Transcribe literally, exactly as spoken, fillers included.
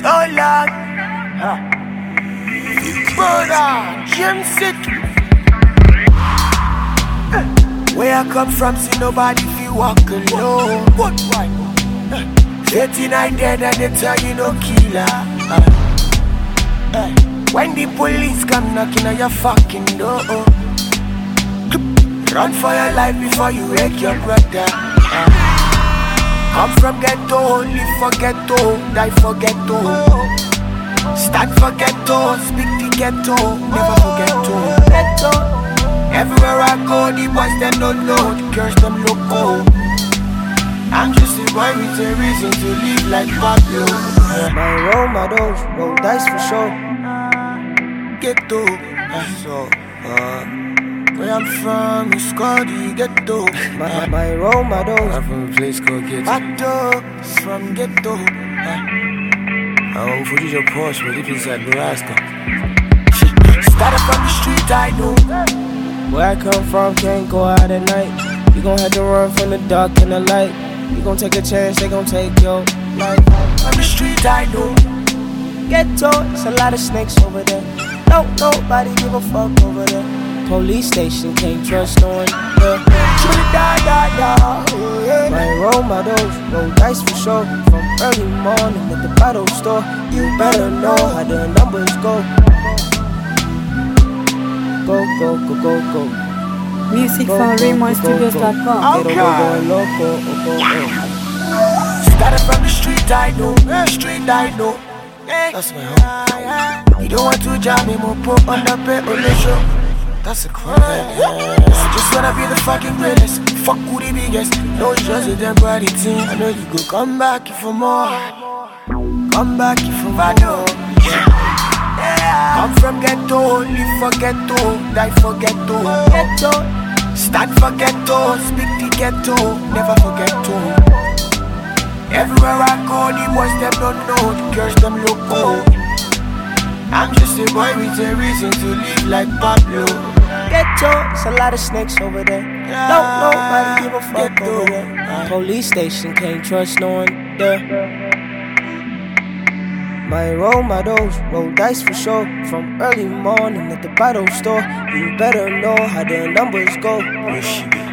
Oh Lord, huh. Brother, James City. Where I come from, see nobody feel walk alone. What right? thirty-nine dead and they tell you no killer. uh, uh, When the police come knocking on your fucking door, run for your life before you wake your brother. uh, Come from ghetto, live for ghetto, die for ghetto. Stand for ghetto, speak the ghetto, never forget to ghetto. Everywhere I go, the boys them don't know, the girls them loco. I'm just a boy with a reason to live like Pablo. Yeah. My role models, roll dice for sure. Ghetto, uh, so uh, where I'm from is called the ghetto. My, my role models, I'm from a place called Ghetto. Ghetto, from ghetto. uh, I won't put you your Porsche, but if it's at Nebraska. Started from the street, I know. where I come from can't go out at night. You gon' have to run from the dark and the light. You gon' take a chance, they gon' take your life. On the street, I know. Ghetto, it's a lot of snakes over there. Don't nobody give a fuck over there. Police station, can't trust no one. Yeah. Da, da, da, oh, yeah. My role models, roll dice for sure. From early morning at the bottle store. You better know how the numbers go. Go, go, go, go, go. Music from Raymond Studios dot com. Okay. Going loco, oh, oh, oh. Started from the street, I know. The street, I know. That's my home. You don't want to jam me, more pop on the pay on the show. That's a crime. I just wanna be the fucking greatest. Fuck who the biggest. No, it's just a temporary thing. I know you go come back for more. Come back for more. I'm from ghetto, live for ghetto, die for ghetto. Ghetto, stand for ghetto, speak the ghetto, never forget to. Everywhere I go, the boys them don't know, the girls them loco. I'm just a boy with a reason to live like Pablo. Ghetto, it's a lot of snakes over there. Don't nobody give a fuck over there. Police station, can't trust no one there. My role models, roll dice for sure. From early morning at the bottle store. You better know how the numbers go. Where she be?